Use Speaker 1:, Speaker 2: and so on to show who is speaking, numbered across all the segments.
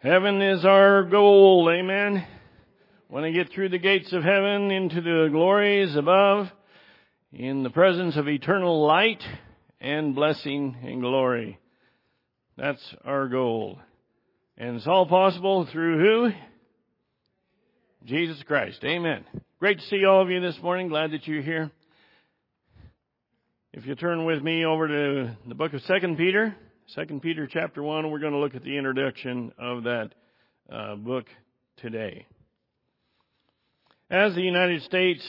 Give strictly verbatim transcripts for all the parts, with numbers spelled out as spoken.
Speaker 1: Heaven is our goal, amen. Want to get through the gates of heaven into the glories above, in the presence of eternal light and blessing and glory. That's our goal. And it's all possible through who? Jesus Christ. Amen. Great to see all of you this morning. Glad that you're here. If you turn with me over to the book of Second Peter, Second Peter chapter one, we're going to look at the introduction of that uh, book today. As the United States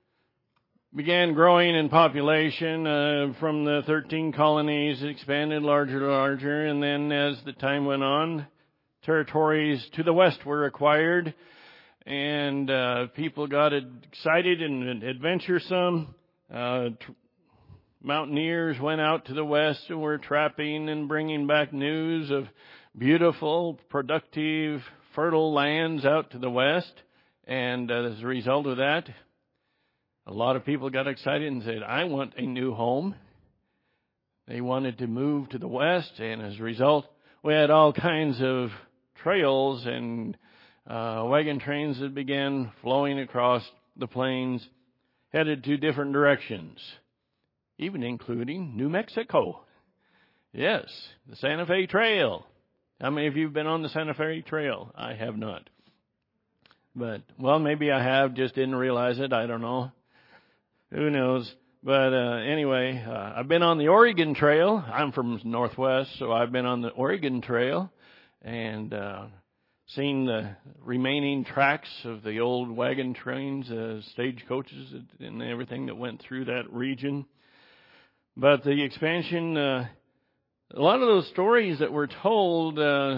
Speaker 1: began growing in population uh, from the thirteen colonies, it expanded larger and larger, and then as the time went on, territories to the west were acquired, and uh, people got excited and adventuresome. Uh, tr- Mountaineers went out to the west and were trapping and bringing back news of beautiful, productive, fertile lands out to the west. And uh, as a result of that, a lot of people got excited and said, I want a new home. They wanted to move to the west, and as a result, we had all kinds of trails and uh, wagon trains that began flowing across the plains, headed to different directions, even including New Mexico. Yes, the Santa Fe Trail. How many of you have been on the Santa Fe Trail? I have not. But, well, maybe I have, just didn't realize it. I don't know. Who knows? But uh, anyway, uh, I've been on the Oregon Trail. I'm from Northwest, so I've been on the Oregon Trail and uh, seen the remaining tracks of the old wagon trains, uh, stagecoaches, and everything that went through that region. But the expansion, uh, a lot of those stories that were told uh,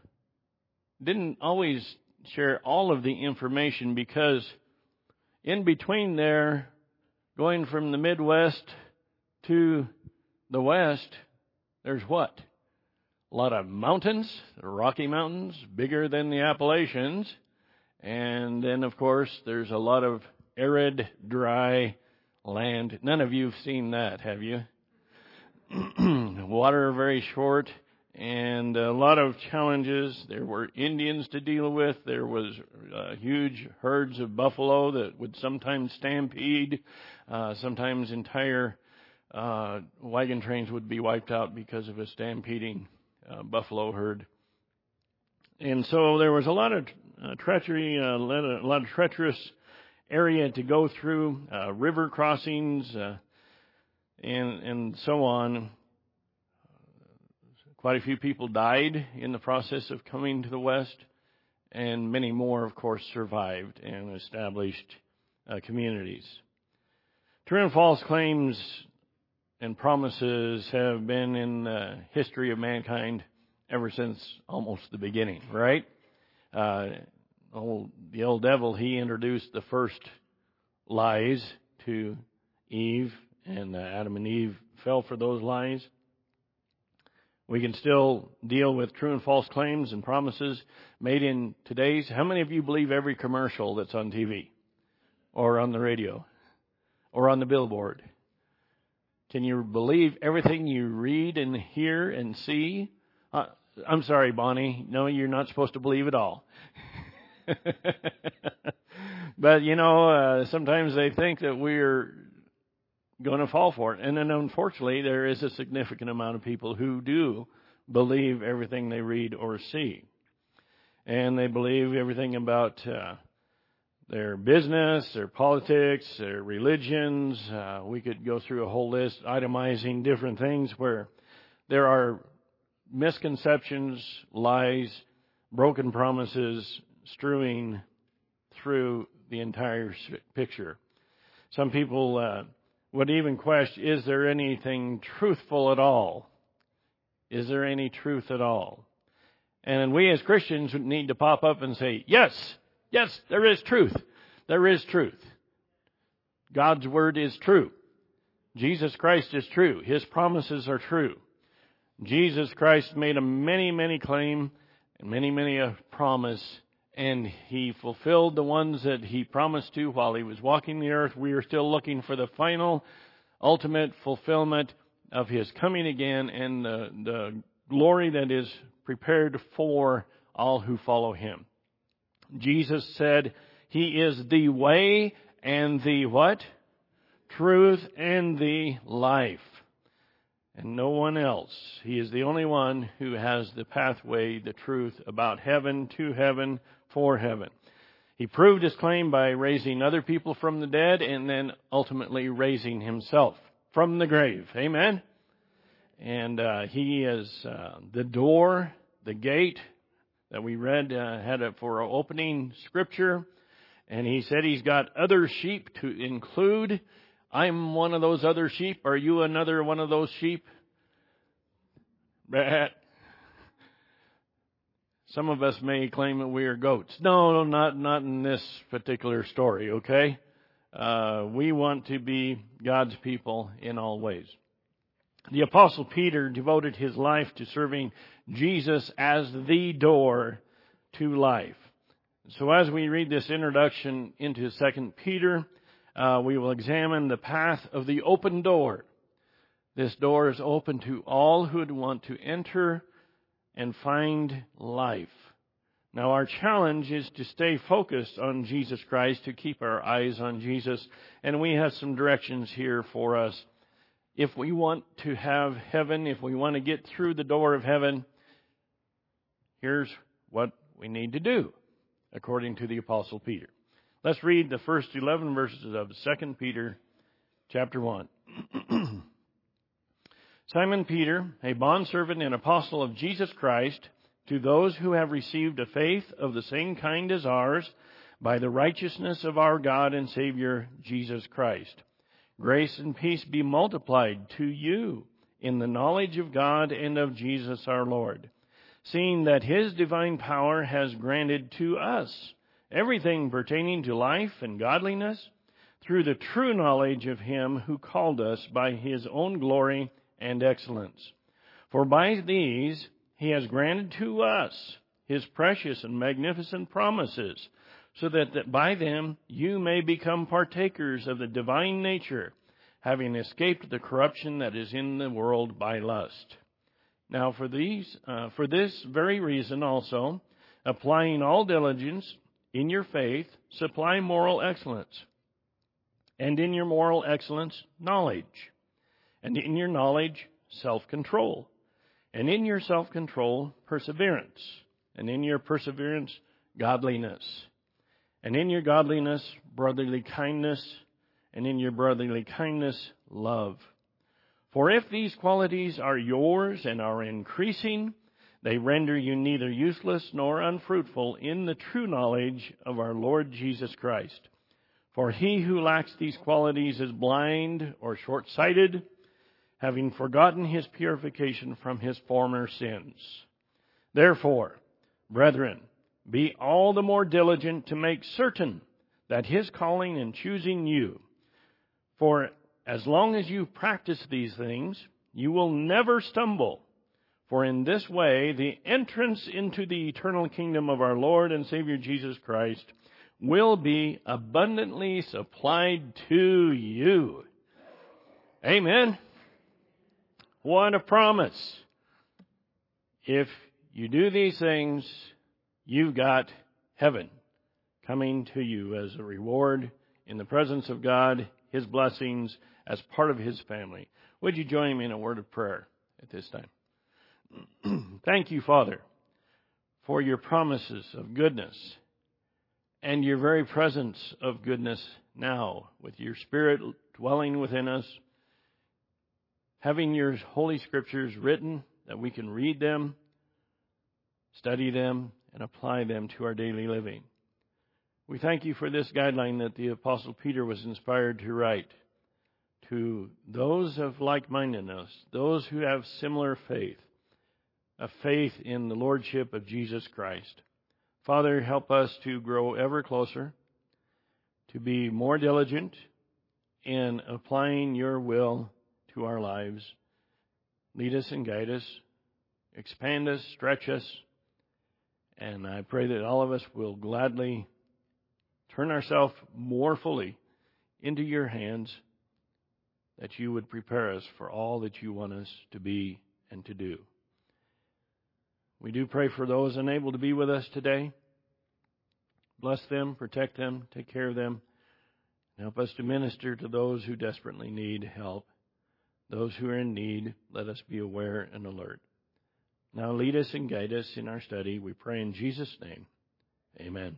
Speaker 1: didn't always share all of the information, because in between there, going from the Midwest to the West, there's what? A lot of mountains, the Rocky Mountains, bigger than the Appalachians. And then, of course, there's a lot of arid, dry land. None of you have seen that, have you? Water very short, and a lot of challenges. There were Indians to deal with. There was uh, huge herds of buffalo that would sometimes stampede. Uh, sometimes entire uh, wagon trains would be wiped out because of a stampeding uh, buffalo herd. And so there was a lot of uh, treachery, uh, a lot of treacherous area to go through, uh, river crossings, uh, and and so on. Quite a few people died in the process of coming to the West, and many more, of course, survived and established uh, communities. True and false claims and promises have been in the history of mankind ever since almost the beginning, right? Uh, old, the old devil, he introduced the first lies to Eve, and uh, Adam and Eve fell for those lies. We can still deal with true and false claims and promises made in today's. How many of you believe every commercial that's on T V or on the radio or on the billboard? Can you believe everything you read and hear and see? Uh, I'm sorry, Bonnie. No, you're not supposed to believe it all. But, you know, uh, sometimes they think that we're going to fall for it. And then, unfortunately, there is a significant amount of people who do believe everything they read or see. And they believe everything about uh, their business, their politics, their religions. Uh, we could go through a whole list itemizing different things where there are misconceptions, lies, broken promises strewing through the entire picture. Some people uh, would even question, is there anything truthful at all? Is there any truth at all? And we as Christians need to pop up and say, yes, yes, there is truth. There is truth. God's word is true. Jesus Christ is true. His promises are true. Jesus Christ made a many, many claim and many, many a promise, and He fulfilled the ones that He promised to while He was walking the earth. We are still looking for the final, ultimate fulfillment of His coming again and the, the glory that is prepared for all who follow him. Jesus said he is the way and the what? Truth and the life. And no one else. He is the only one who has the pathway, the truth about heaven, to heaven, for heaven. He proved his claim by raising other people from the dead and then ultimately raising himself from the grave. Amen? And uh, he is uh, the door, the gate that we read, uh, had it for our opening scripture. And he said he's got other sheep to include. I'm one of those other sheep. Are you another one of those sheep? Some of us may claim that we are goats. No, no, not not in this particular story, okay? Uh, we want to be God's people in all ways. The Apostle Peter devoted his life to serving Jesus as the door to life. So as we read this introduction into Second Peter, uh, we will examine the path of the open door. This door is open to all who would want to enter and find life. Now our challenge is to stay focused on Jesus Christ, to keep our eyes on Jesus. And we have some directions here for us. If we want to have heaven, if we want to get through the door of heaven, here's what we need to do, according to the Apostle Peter. Let's read the first eleven verses of Second Peter chapter one. Simon Peter, a bondservant and apostle of Jesus Christ, to those who have received a faith of the same kind as ours, by the righteousness of our God and Savior, Jesus Christ. Grace and peace be multiplied to you in the knowledge of God and of Jesus our Lord, seeing that his divine power has granted to us everything pertaining to life and godliness, through the true knowledge of him who called us by his own glory and excellence. For by these he has granted to us his precious and magnificent promises, so that, that by them you may become partakers of the divine nature, having escaped the corruption that is in the world by lust. Now for these, uh, for this very reason also, applying all diligence in your faith, supply moral excellence, and in your moral excellence, knowledge, and in your knowledge, self-control, and in your self-control, perseverance, and in your perseverance, godliness, and in your godliness, brotherly kindness, and in your brotherly kindness, love. For if these qualities are yours and are increasing, they render you neither useless nor unfruitful in the true knowledge of our Lord Jesus Christ. For he who lacks these qualities is blind or short-sighted, having forgotten his purification from his former sins. Therefore, brethren, be all the more diligent to make certain that his calling and choosing you. For as long as you practice these things, you will never stumble. For in this way, the entrance into the eternal kingdom of our Lord and Savior Jesus Christ will be abundantly supplied to you. Amen. What a promise. If you do these things, you've got heaven coming to you as a reward in the presence of God, his blessings as part of his family. Would you join me in a word of prayer at this time? Thank you, Father, for your promises of goodness and your very presence of goodness now, with your Spirit dwelling within us, having your Holy Scriptures written that we can read them, study them, and apply them to our daily living. We thank you for this guideline that the Apostle Peter was inspired to write to those of like-mindedness, those who have similar faith, a faith in the Lordship of Jesus Christ. Father, help us to grow ever closer, to be more diligent in applying your will to our lives. Lead us and guide us, expand us, stretch us, and I pray that all of us will gladly turn ourselves more fully into your hands, that you would prepare us for all that you want us to be and to do. We do pray for those unable to be with us today. Bless them, protect them, take care of them. Help us to minister to those who desperately need help. Those who are in need, let us be aware and alert. Now lead us and guide us in our study. We pray in Jesus' name. Amen.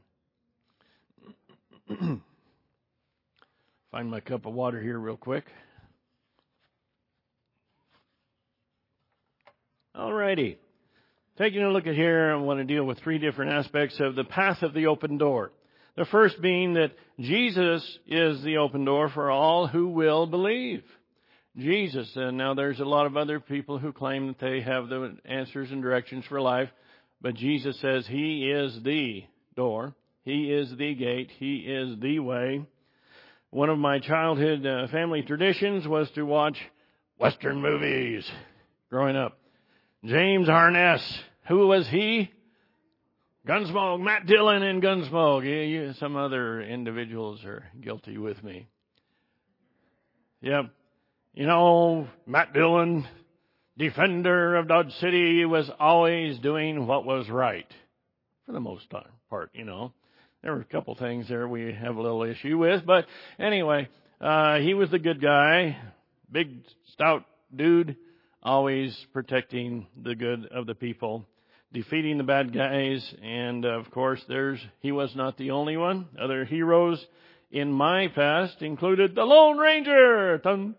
Speaker 1: Find my cup of water here real quick. Alrighty. Taking a look at here, I want to deal with three different aspects of the path of the open door. The first being that Jesus is the open door for all who will believe. Jesus, and now there's a lot of other people who claim that they have the answers and directions for life, but Jesus says He is the door. He is the gate. He is the way. One of my childhood uh, family traditions was to watch Western movies growing up. James Harness, who was he? Gunsmoke, Matt Dillon in Gunsmoke. Yeah, yeah, some other individuals are guilty with me. Yep. You know, Matt Dillon, defender of Dodge City, was always doing what was right. For the most part, you know. There were a couple things there we have a little issue with. But anyway, uh, he was the good guy. Big, stout dude. Always protecting the good of the people. Defeating the bad guys. And, of course, there's he was not the only one. Other heroes in my past included the Lone Ranger.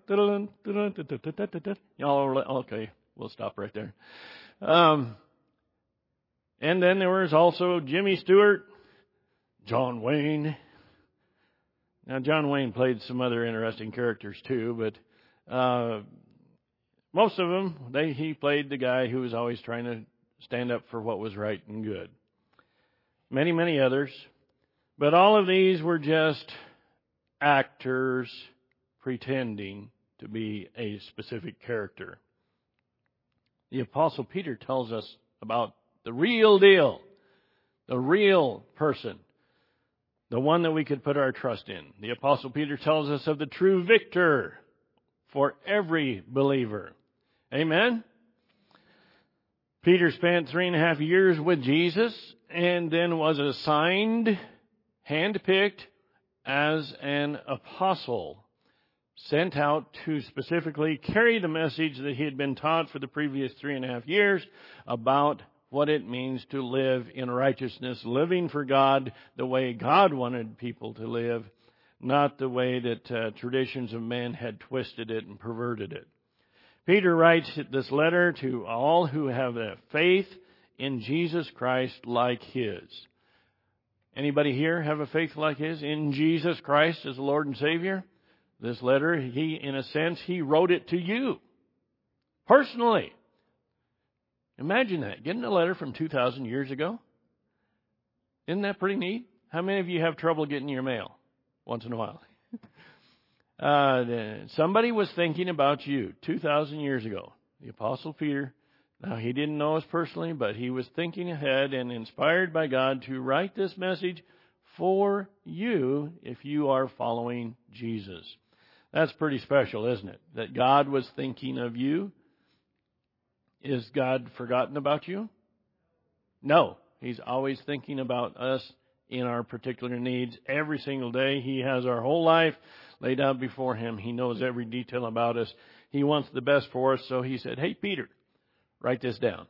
Speaker 1: Y'all, okay, we'll stop right there. Um, and then there was also Jimmy Stewart, John Wayne. Now, John Wayne played some other interesting characters too, but uh, most of them, they, he played the guy who was always trying to stand up for what was right and good. Many, many others. But all of these were just actors pretending to be a specific character. The Apostle Peter tells us about the real deal, the real person, the one that we could put our trust in. The Apostle Peter tells us of the true victor for every believer. Amen? Peter spent three and a half years with Jesus and then was assigned, handpicked as an apostle, sent out to specifically carry the message that he had been taught for the previous three and a half years about what it means to live in righteousness, living for God the way God wanted people to live, not the way that uh, traditions of men had twisted it and perverted it. Peter writes this letter to all who have a faith in Jesus Christ like his. Anybody here have a faith like his in Jesus Christ as the Lord and Savior? This letter, he, in a sense, he wrote it to you personally. Imagine that, getting a letter from two thousand years ago. Isn't that pretty neat? How many of you have trouble getting your mail once in a while? uh, somebody was thinking about you two thousand years ago. The Apostle Peter, now he didn't know us personally, but he was thinking ahead and inspired by God to write this message for you if you are following Jesus. That's pretty special, isn't it? That God was thinking of you. Is God forgotten about you? No. He's always thinking about us in our particular needs. Every single day, He has our whole life laid out before Him. He knows every detail about us. He wants the best for us. So He said, hey, Peter, write this down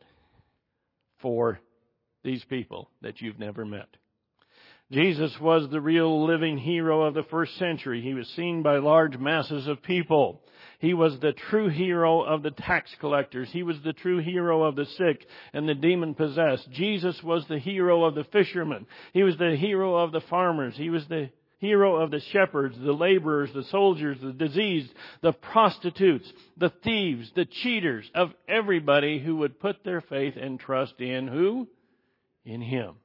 Speaker 1: for these people that you've never met. Jesus was the real living hero of the first century. He was seen by large masses of people. He was the true hero of the tax collectors. He was the true hero of the sick and the demon-possessed. Jesus was the hero of the fishermen. He was the hero of the farmers. He was the hero of the shepherds, the laborers, the soldiers, the diseased, the prostitutes, the thieves, the cheaters, of everybody who would put their faith and trust in who? In Him.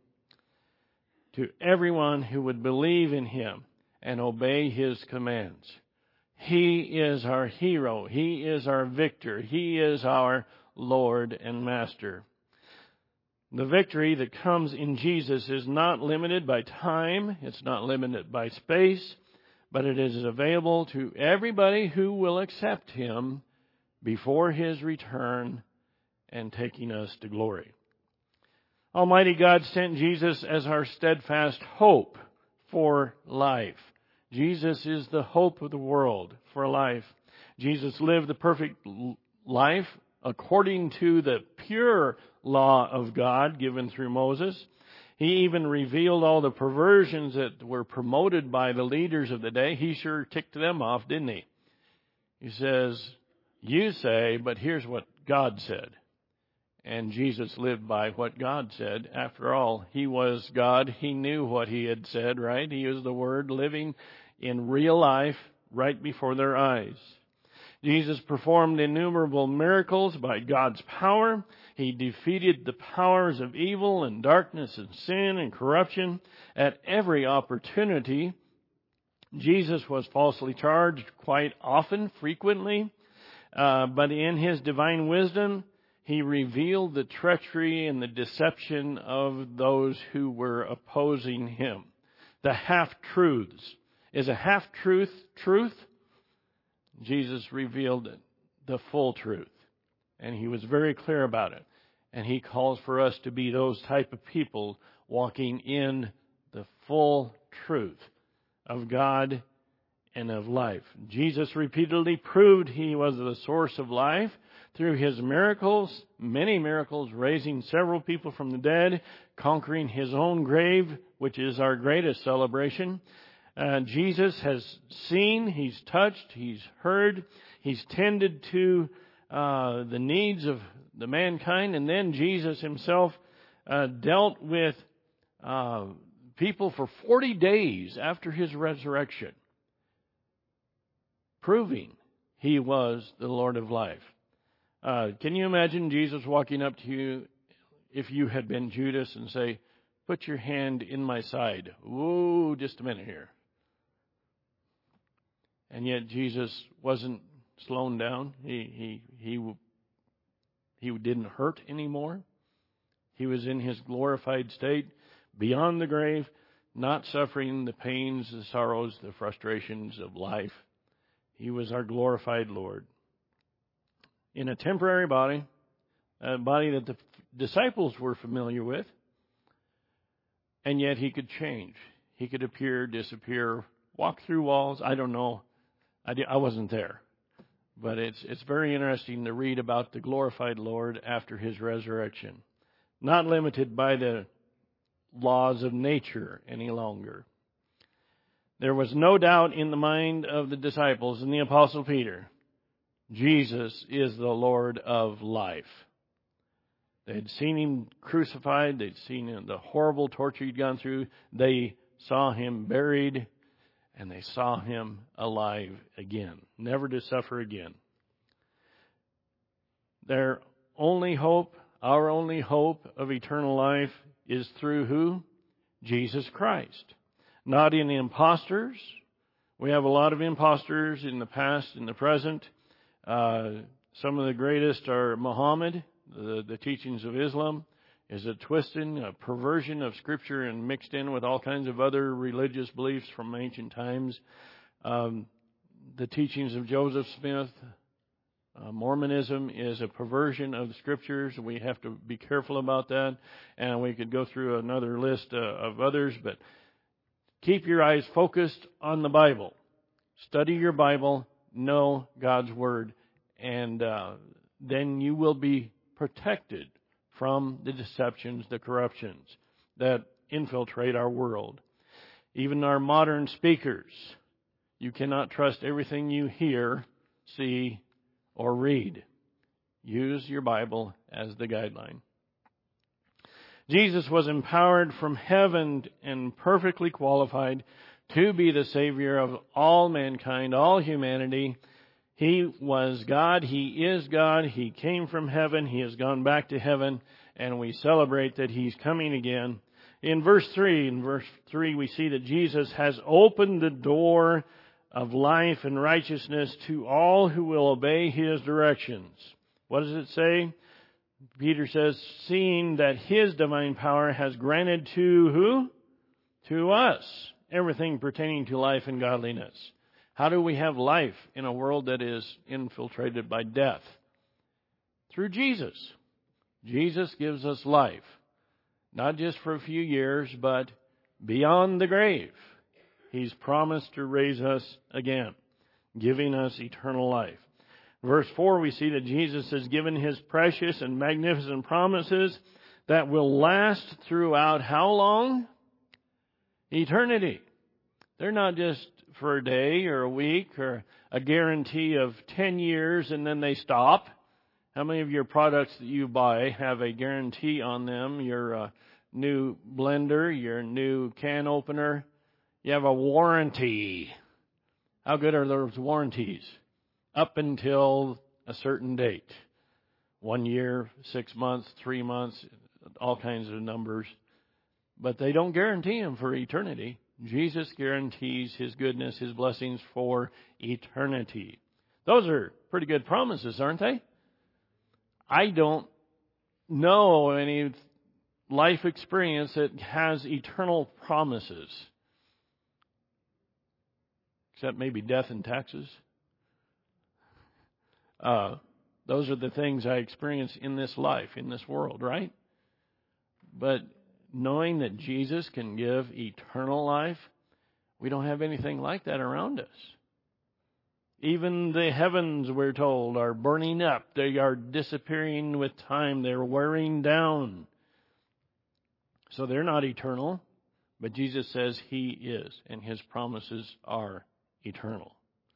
Speaker 1: To everyone who would believe in Him and obey His commands. He is our hero. He is our victor. He is our Lord and Master. The victory that comes in Jesus is not limited by time. It's not limited by space. But it is available to everybody who will accept Him before His return and taking us to glory. Almighty God sent Jesus as our steadfast hope for life. Jesus is the hope of the world for life. Jesus lived the perfect life according to the pure law of God given through Moses. He even revealed all the perversions that were promoted by the leaders of the day. He sure ticked them off, didn't he? He says, you say, but here's what God said. And Jesus lived by what God said. After all, He was God. He knew what He had said, right? He was the Word living in real life right before their eyes. Jesus performed innumerable miracles by God's power. He defeated the powers of evil and darkness and sin and corruption at every opportunity. Jesus was falsely charged quite often, frequently, uh, but in His divine wisdom, He revealed the treachery and the deception of those who were opposing Him. The half-truths. Is a half-truth truth? Jesus revealed the full truth. And He was very clear about it. And He calls for us to be those type of people walking in the full truth of God and of life. Jesus repeatedly proved He was the source of life through His miracles, many miracles, raising several people from the dead, conquering His own grave, which is our greatest celebration. Uh, Jesus has seen, He's touched, He's heard, He's tended to uh, the needs of the mankind, and then Jesus Himself uh, dealt with uh, people for forty days after His resurrection, proving He was the Lord of life. Uh, can you imagine Jesus walking up to you if you had been Judas and say, put your hand in my side? Whoa, just a minute here. And yet Jesus wasn't slowed down. He, he, he, he didn't hurt anymore. He was in His glorified state, beyond the grave, not suffering the pains, the sorrows, the frustrations of life. He was our glorified Lord. In a temporary body, a body that the disciples were familiar with, and yet He could change. He could appear, disappear, walk through walls. I don't know. I, I wasn't there. But it's it's very interesting to read about the glorified Lord after His resurrection. Not limited by the laws of nature any longer. There was no doubt in the mind of the disciples and the Apostle Peter, Jesus is the Lord of life. They had seen Him crucified. They'd seen the horrible torture He'd gone through. They saw Him buried, and they saw Him alive again, never to suffer again. Their only hope, our only hope of eternal life is through who? Jesus Christ. Not in imposters. We have a lot of imposters in the past, in the present. Uh, some of the greatest are Muhammad. The, the teachings of Islam is a twisting, a perversion of Scripture and mixed in with all kinds of other religious beliefs from ancient times. Um, the teachings of Joseph Smith, uh, Mormonism is a perversion of the Scriptures. We have to be careful about that. And we could go through another list uh, of others, but keep your eyes focused on the Bible. Study your Bible, know God's Word, and uh, then you will be protected from the deceptions, the corruptions that infiltrate our world. Even our modern speakers, you cannot trust everything you hear, see, or read. Use your Bible as the guideline. Jesus was empowered from heaven and perfectly qualified to be the Savior of all mankind, all humanity. He was God. He is God. He came from heaven. He has gone back to heaven. And we celebrate that He's coming again. In verse three, in verse three, we see that Jesus has opened the door of life and righteousness to all who will obey His directions. What does it say? Peter says, seeing that His divine power has granted to who? To us, everything pertaining to life and godliness. How do we have life in a world that is infiltrated by death? Through Jesus. Jesus gives us life. not just for a few years, but beyond the grave. He's promised to raise us again, giving us eternal life. Verse four, we see that Jesus has given His precious and magnificent promises that will last throughout how long? Eternity. They're not just for a day or a week or a guarantee of ten years and then they stop. How many of your products that you buy have a guarantee on them? Your uh, new blender, your new can opener, you have a warranty. How good are those warranties? Up until a certain date. One year, six months, three months, all kinds of numbers. But they don't guarantee them for eternity. Jesus guarantees His goodness, His blessings for eternity. Those are pretty good promises, aren't they? I don't know any life experience that has eternal promises. Except maybe death and taxes. Uh, those are the things I experience in this life, in this world, right? But knowing that Jesus can give eternal life, we don't have anything like that around us. Even the heavens, we're told, are burning up. They are disappearing with time. They're wearing down. So they're not eternal. But Jesus says He is, and His promises are eternal.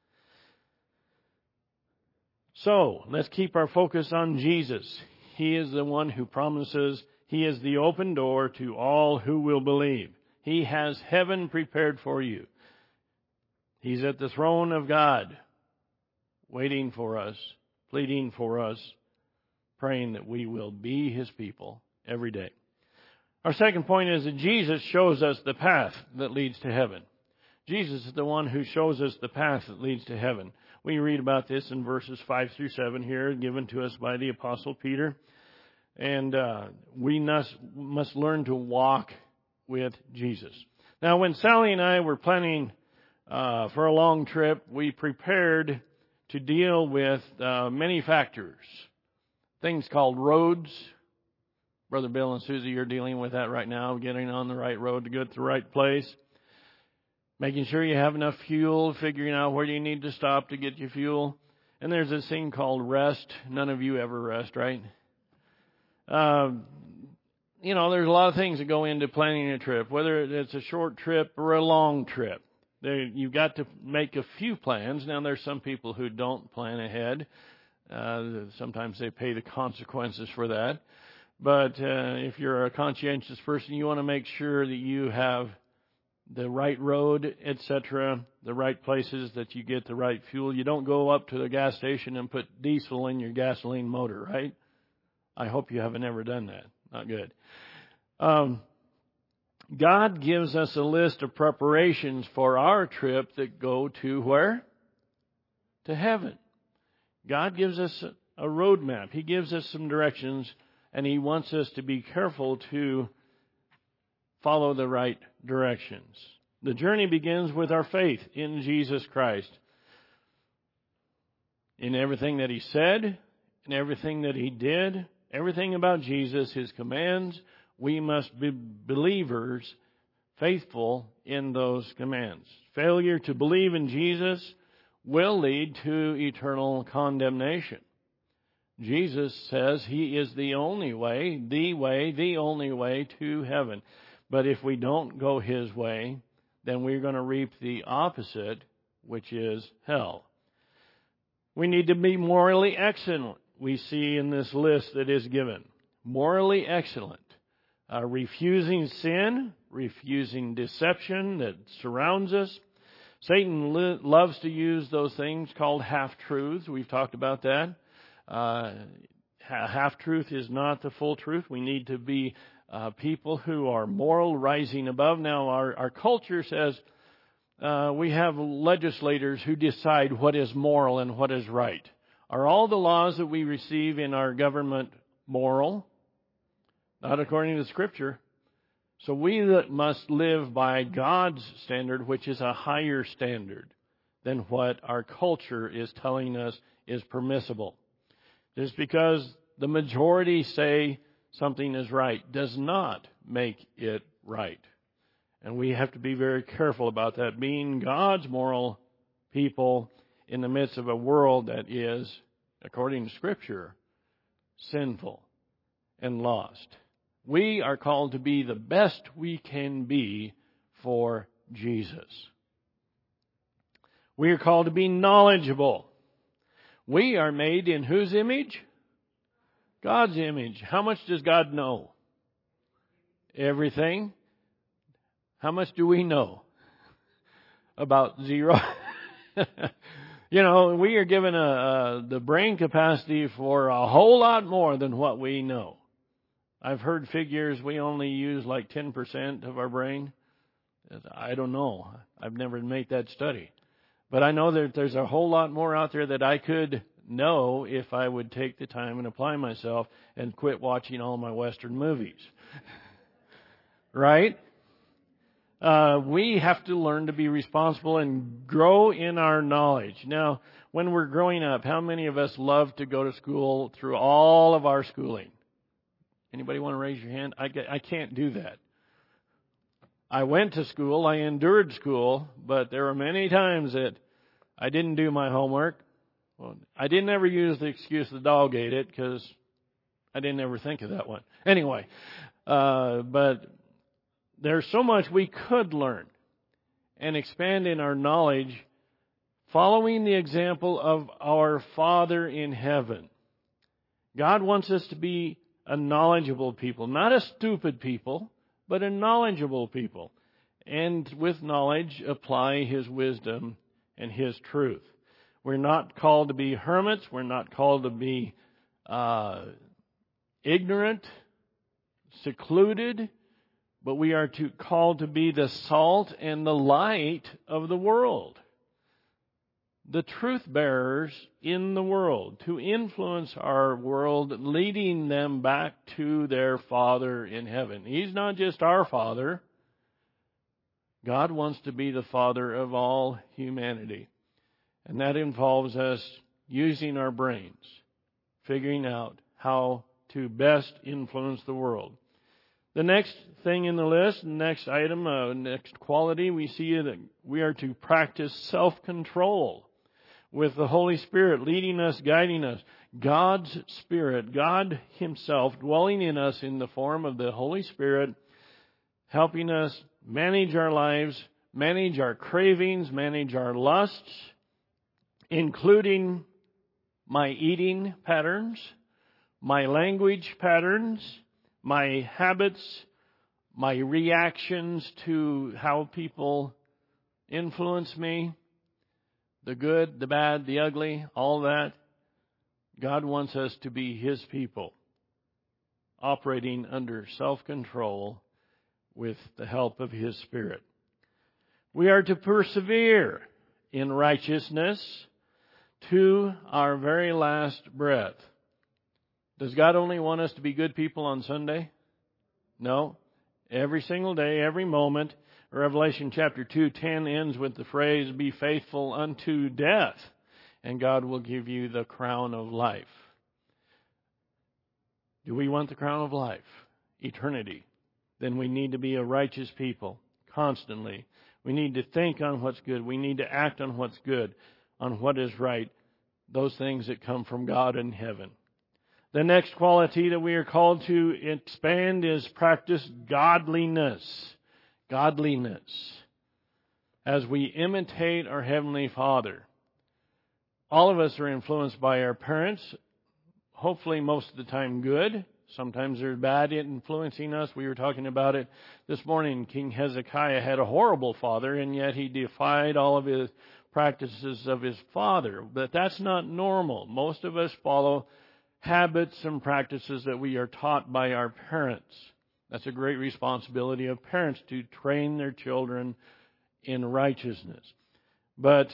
Speaker 1: So, let's keep our focus on Jesus. He is the one who promises. He is the open door to all who will believe. He has heaven prepared for you. He's at the throne of God, waiting for us, pleading for us, praying that we will be His people every day. Our second point is that Jesus shows us the path that leads to heaven. Jesus is the one who shows us the path that leads to heaven. We read about this in verses five through seven here, given to us by the Apostle Peter. And uh, we must, must learn to walk with Jesus. Now, when Sally and I were planning uh, for a long trip, we prepared to deal with uh, many factors. Things called roads. Brother Bill and Susie, you're dealing with that right now, getting on the right road to go to the right place. Making sure you have enough fuel, figuring out where you need to stop to get your fuel. And there's this thing called rest. None of you ever rest, right? Um, you know, there's a lot of things that go into planning a trip, whether it's a short trip or a long trip. There, you've got to make a few plans. Now, there's some people who don't plan ahead. Uh, sometimes they pay the consequences for that. But uh, if you're a conscientious person, you want to make sure that you have the right road, et cetera, the right places that you get the right fuel. You don't go up to the gas station and put diesel in your gasoline motor, right? I hope you haven't ever done that. Not good. Um, God gives us a list of preparations for our trip that go to where? To heaven. God gives us a roadmap. He gives us some directions, and He wants us to be careful to follow the right directions. The journey begins with our faith in Jesus Christ. In everything that He said, in everything that He did, everything about Jesus, His commands, we must be believers, faithful in those commands. Failure to believe in Jesus will lead to eternal condemnation. Jesus says He is the only way, the way, the only way to heaven. But if we don't go His way, then we're going to reap the opposite, which is hell. We need to be morally excellent, we see in this list that is given. Morally excellent. Uh, refusing sin, refusing deception that surrounds us. Satan li- loves to use those things called half-truths. We've talked about that. Uh, half-truth is not the full truth. We need to be Uh, people who are moral, rising above. Now, our, our culture says uh, we have legislators who decide what is moral and what is right. Are all the laws that we receive in our government moral? Not according to Scripture. So we must live by God's standard, which is a higher standard than what our culture is telling us is permissible. Just because the majority say something is right does not make it right. And we have to be very careful about that, being God's moral people in the midst of a world that is, according to Scripture, sinful and lost. We are called to be the best we can be for Jesus. We are called to be knowledgeable. We are made in whose image? God's image. How much does God know? Everything. How much do we know? About zero. You know, we are given a, a, the brain capacity for a whole lot more than what we know. I've heard figures we only use like ten percent of our brain. I don't know. I've never made that study. But I know that there's a whole lot more out there that I could know if I would take the time and apply myself and quit watching all my Western movies. Right? Uh, we have to learn to be responsible and grow in our knowledge. Now, when we're growing up, how many of us love to go to school through all of our schooling? Anybody want to raise your hand? I, I can't do that. I went to school, I endured school, but there were many times that I didn't do my homework. Well, I didn't ever use the excuse the dog ate it because I didn't ever think of that one. Anyway, uh, but there's so much we could learn and expand in our knowledge following the example of our Father in heaven. God wants us to be a knowledgeable people, not a stupid people, but a knowledgeable people. And with knowledge, apply His wisdom and His truth. We're not called to be hermits. We're not called to be uh, ignorant, secluded, but we are to, called to be the salt and the light of the world. The truth bearers in the world, to influence our world, leading them back to their Father in heaven. He's not just our Father. God wants to be the Father of all humanity. And that involves us using our brains, figuring out how to best influence the world. The next thing in the list, the next item, uh, next quality, we see that we are to practice self-control with the Holy Spirit leading us, guiding us. God's Spirit, God Himself dwelling in us in the form of the Holy Spirit, helping us manage our lives, manage our cravings, manage our lusts, including my eating patterns, my language patterns, my habits, my reactions to how people influence me, the good, the bad, the ugly, all that. God wants us to be His people, operating under self-control with the help of His Spirit. We are to persevere in righteousness to our very last breath. Does God only want us to be good people on Sunday? No. Every single day, every moment. Revelation chapter two ten ends with the phrase, "Be faithful unto death, and God will give you the crown of life." Do we want the crown of life? Eternity. Then we need to be a righteous people constantly. We need to think on what's good. We need to act on what's good, on what is right. Those things that come from God in heaven. The next quality that we are called to expand is practice godliness. Godliness. As we imitate our Heavenly Father. All of us are influenced by our parents. Hopefully most of the time good. Sometimes they're bad influencing us. We were talking about it this morning. King Hezekiah had a horrible father, and yet he defied all of his practices of his father. But that's not normal. Most of us follow habits and practices that we are taught by our parents. That's a great responsibility of parents to train their children in righteousness. But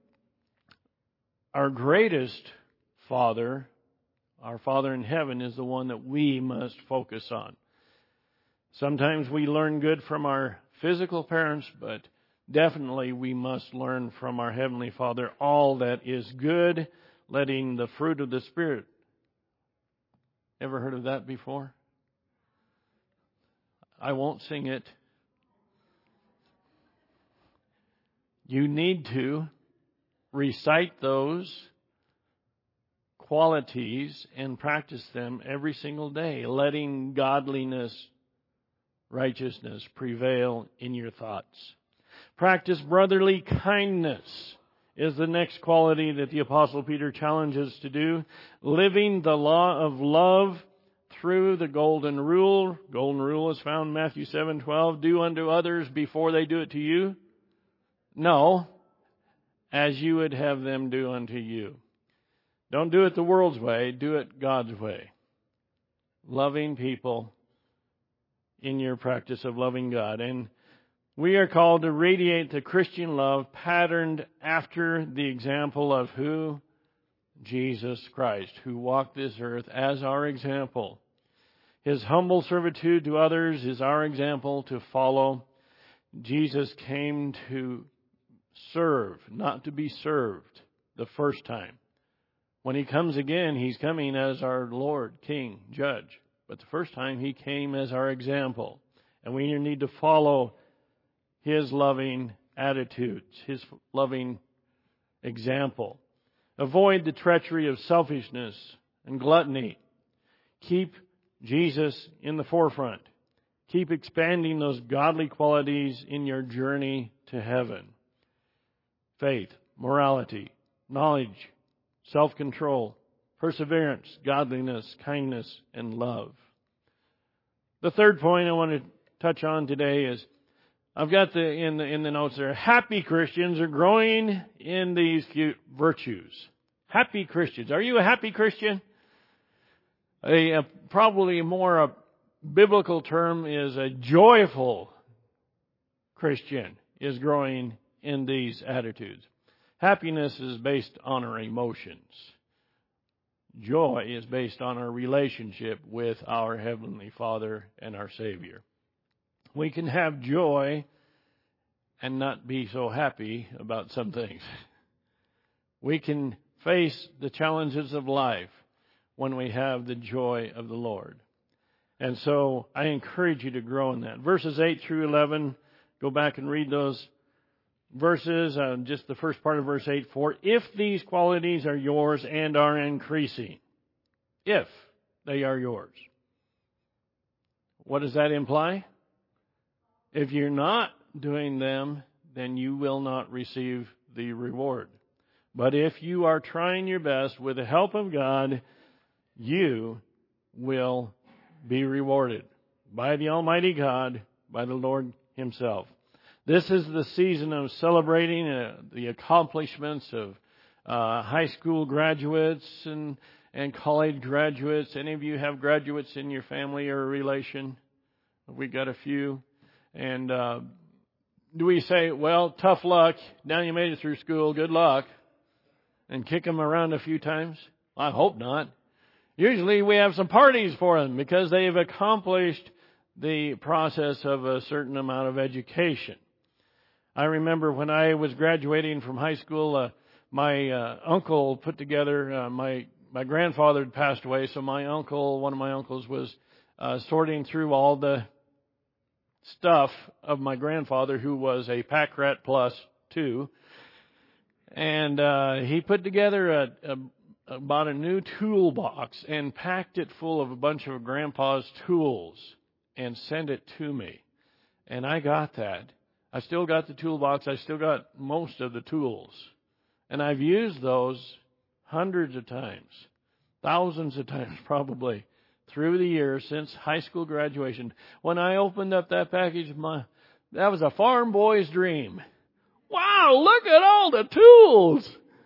Speaker 1: our greatest Father, our Father in heaven, is the one that we must focus on. Sometimes we learn good from our physical parents, but definitely we must learn from our Heavenly Father all that is good, letting the fruit of the Spirit. Ever heard of that before? I won't sing it. You need to recite those qualities and practice them every single day, letting godliness, righteousness prevail in your thoughts. Practice brotherly kindness is the next quality that the Apostle Peter challenges to do. Living the law of love through the golden rule. Golden rule is found in Matthew seven twelve. Do unto others before they do it to you. No, as you would have them do unto you. Don't do it the world's way. Do it God's way. Loving people in your practice of loving God. And we are called to radiate the Christian love patterned after the example of who? Jesus Christ, who walked this earth as our example. His humble servitude to others is our example to follow. Jesus came to serve, not to be served the first time. When He comes again, He's coming as our Lord, King, Judge. But the first time He came as our example. And we need to follow His loving attitudes, His loving example. Avoid the treachery of selfishness and gluttony. Keep Jesus in the forefront. Keep expanding those godly qualities in your journey to heaven. Faith, morality, knowledge, self-control, perseverance, godliness, kindness, and love. The third point I want to touch on today is, I've got the in the in the notes there, happy Christians are growing in these cute virtues. Happy Christians. Are you a happy Christian? A, a probably more a biblical term is a joyful Christian is growing in these attitudes. Happiness is based on our emotions. Joy is based on our relationship with our Heavenly Father and our Savior. We can have joy and not be so happy about some things. We can face the challenges of life when we have the joy of the Lord. And so I encourage you to grow in that. Verses eight through eleven, go back and read those verses, uh, just the first part of verse eight. For if these qualities are yours and are increasing, if they are yours. What does that imply? If you're not doing them, then you will not receive the reward. But if you are trying your best with the help of God, you will be rewarded by the Almighty God, by the Lord Himself. This is the season of celebrating uh, the accomplishments of uh, high school graduates and, and college graduates. Any of you have graduates in your family or relation? We've got a few. And uh, do we say, well, tough luck, now you made it through school, good luck, and kick them around a few times? I hope not. Usually we have some parties for them because they've accomplished the process of a certain amount of education. I remember when I was graduating from high school, uh, my uh, uncle put together, uh, my, my grandfather had passed away, so my uncle, one of my uncles was uh, sorting through all the stuff of my grandfather, who was a pack rat plus two. And uh, he put together a, a, about a new toolbox and packed it full of a bunch of Grandpa's tools and sent it to me. And I got that. I still got the toolbox. I still got most of the tools. And I've used those hundreds of times, thousands of times probably, through the years since high school graduation. When I opened up that package, my that was a farm boy's dream. Wow, look at all the tools!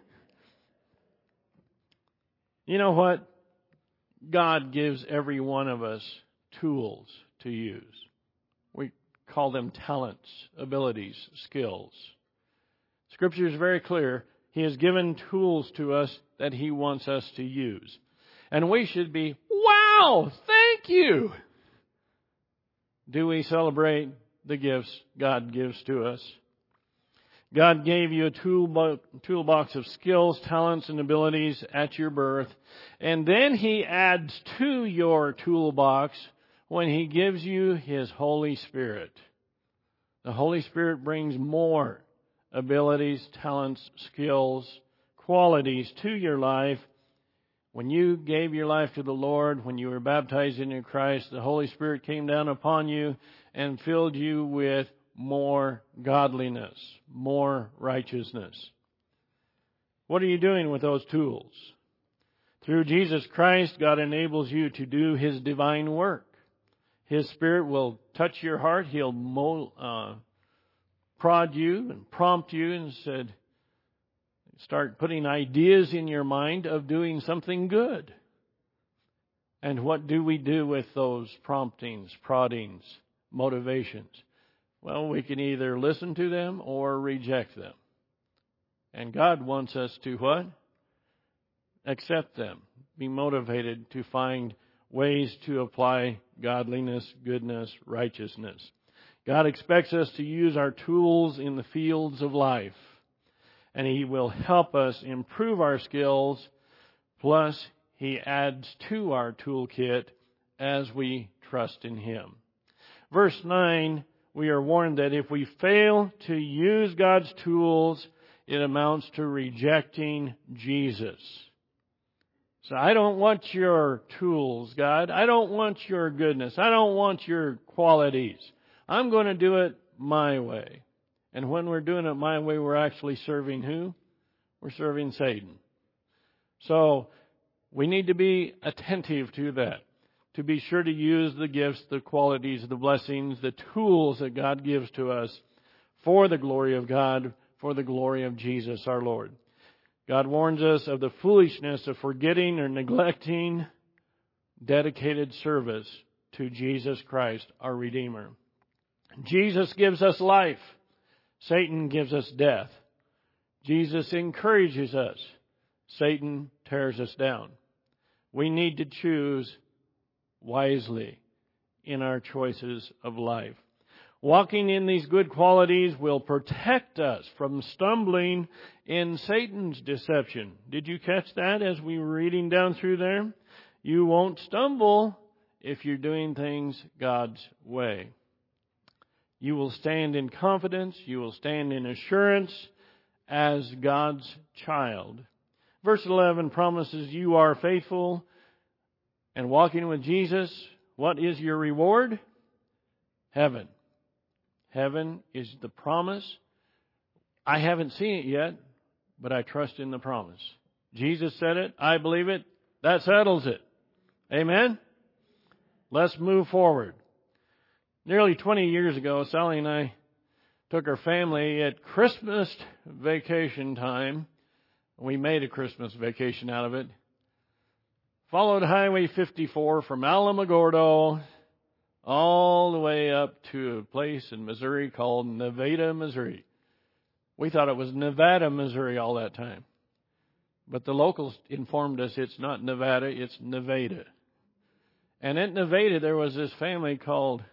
Speaker 1: You know what? God gives every one of us tools to use. We call them talents, abilities, skills. Scripture is very clear. He has given tools to us that He wants us to use. And we should be, wow, thank you. Do we celebrate the gifts God gives to us? God gave you a toolbox of skills, talents, and abilities at your birth. And then He adds to your toolbox when He gives you His Holy Spirit. The Holy Spirit brings more abilities, talents, skills, qualities to your life. When you gave your life to the Lord, when you were baptized into Christ, the Holy Spirit came down upon you and filled you with more godliness, more righteousness. What are you doing with those tools? Through Jesus Christ, God enables you to do His divine work. His Spirit will touch your heart. He'll mold, uh, prod you and prompt you and said, start putting ideas in your mind of doing something good. And what do we do with those promptings, proddings, motivations? Well, we can either listen to them or reject them. And God wants us to what? Accept them. Be motivated to find ways to apply godliness, goodness, righteousness. God expects us to use our tools in the fields of life. And He will help us improve our skills. Plus, He adds to our toolkit as we trust in Him. Verse nine, we are warned that if we fail to use God's tools, it amounts to rejecting Jesus. So I don't want your tools, God. I don't want your goodness. I don't want your qualities. I'm going to do it my way. And when we're doing it my way, we're actually serving who? We're serving Satan. So we need to be attentive to that, to be sure to use the gifts, the qualities, the blessings, the tools that God gives to us for the glory of God, for the glory of Jesus our Lord. God warns us of the foolishness of forgetting or neglecting dedicated service to Jesus Christ, our Redeemer. Jesus gives us life. Satan gives us death. Jesus encourages us. Satan tears us down. We need to choose wisely in our choices of life. Walking in these good qualities will protect us from stumbling in Satan's deception. Did you catch that as we were reading down through there? You won't stumble if you're doing things God's way. You will stand in confidence. You will stand in assurance as God's child. Verse eleven promises you are faithful and walking with Jesus. What is your reward? Heaven. Heaven is the promise. I haven't seen it yet, but I trust in the promise. Jesus said it. I believe it. That settles it. Amen? Let's move forward. Nearly twenty years ago, Sally and I took our family at Christmas vacation time. We made a Christmas vacation out of it. Followed Highway fifty-four from Alamogordo all the way up to a place in Missouri called Nevada, Missouri. We thought it was Nevada, Missouri all that time. But the locals informed us it's not Nevada, it's Nevada. And at Nevada there was this family called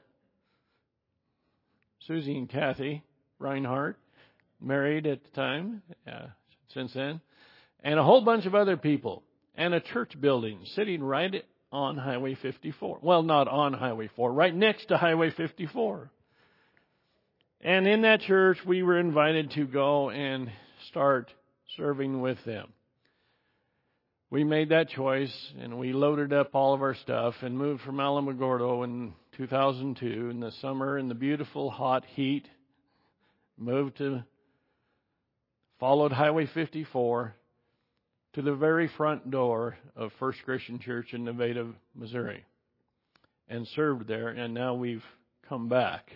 Speaker 1: Susie and Kathy Reinhardt, married at the time, uh, since then, and a whole bunch of other people, and a church building sitting right on Highway fifty-four. Well, not on Highway four, right next to Highway fifty-four. And in that church, we were invited to go and start serving with them. We made that choice, and we loaded up all of our stuff and moved from Alamogordo in two thousand two in the summer in the beautiful hot heat. Moved to, followed Highway fifty-four to the very front door of First Christian Church in Nevada, Missouri, and served there, and now we've come back.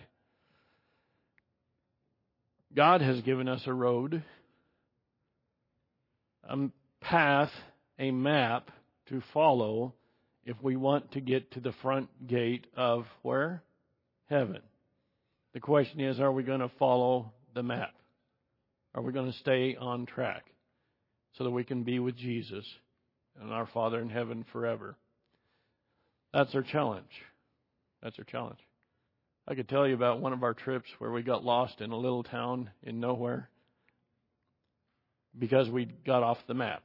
Speaker 1: God has given us a road, a path, a map to follow if we want to get to the front gate of where? Heaven. The question is, are we going to follow the map? Are we going to stay on track so that we can be with Jesus and our Father in heaven forever? That's our challenge. That's our challenge. I could tell you about one of our trips where we got lost in a little town in nowhere because we got off the map.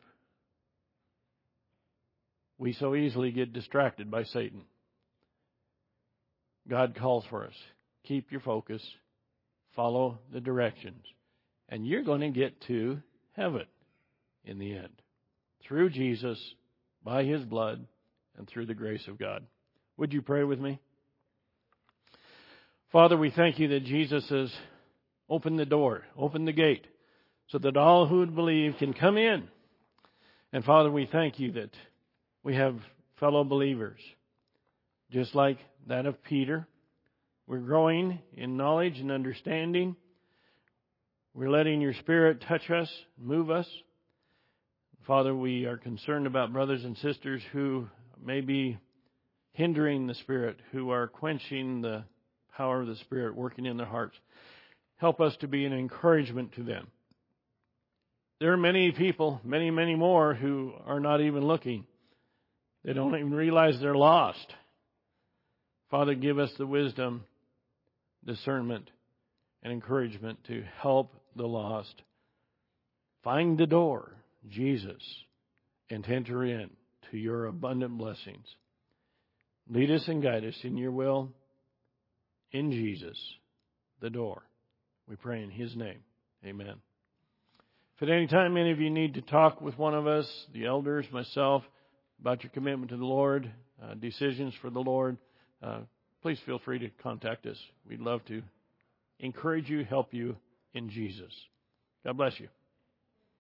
Speaker 1: We so easily get distracted by Satan. God calls for us. Keep your focus. Follow the directions. And you're going to get to heaven in the end. Through Jesus, by His blood, and through the grace of God. Would you pray with me? Father, we thank you that Jesus has opened the door, opened the gate, so that all who would believe can come in. And Father, we thank you that we have fellow believers, just like that of Peter. We're growing in knowledge and understanding. We're letting your Spirit touch us, move us. Father, we are concerned about brothers and sisters who may be hindering the Spirit, who are quenching the power of the Spirit working in their hearts. Help us to be an encouragement to them. There are many people, many, many more, who are not even looking. They don't even realize they're lost. Father, give us the wisdom, discernment, and encouragement to help the lost find the door, Jesus, and enter in to your abundant blessings. Lead us and guide us in your will, in Jesus, the door. We pray in His name. Amen. If at any time any of you need to talk with one of us, the elders, myself, about your commitment to the Lord, uh, decisions for the Lord, uh, please feel free to contact us. We'd love to encourage you, help you in Jesus. God bless you.